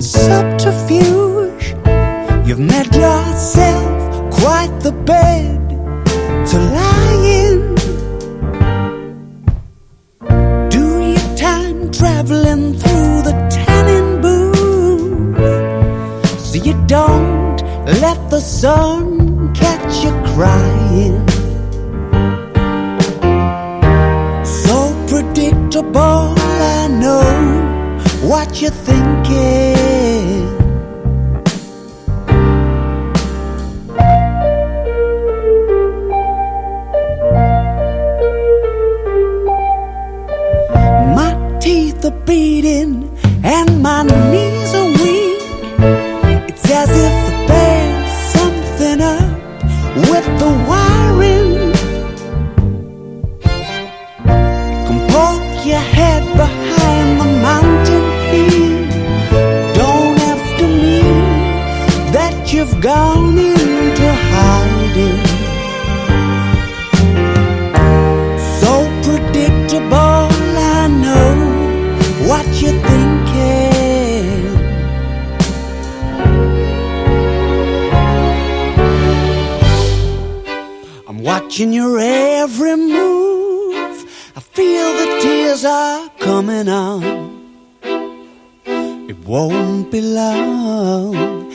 in subterfuge. You've made yourself quite the bed to lie in. Do your time traveling through the tanning booth, so you don't let the sun catch you crying. So predictable, I know what you're thinking. My teeth are beating and my knees are weak. It's as if there's something up with the wiring. Come poke your head behind the mountain peak. Don't have to mean that you've gone into hiding. So predictable, I know what you're thinking. I'm watching your every move. I feel the tears are coming on. It won't be long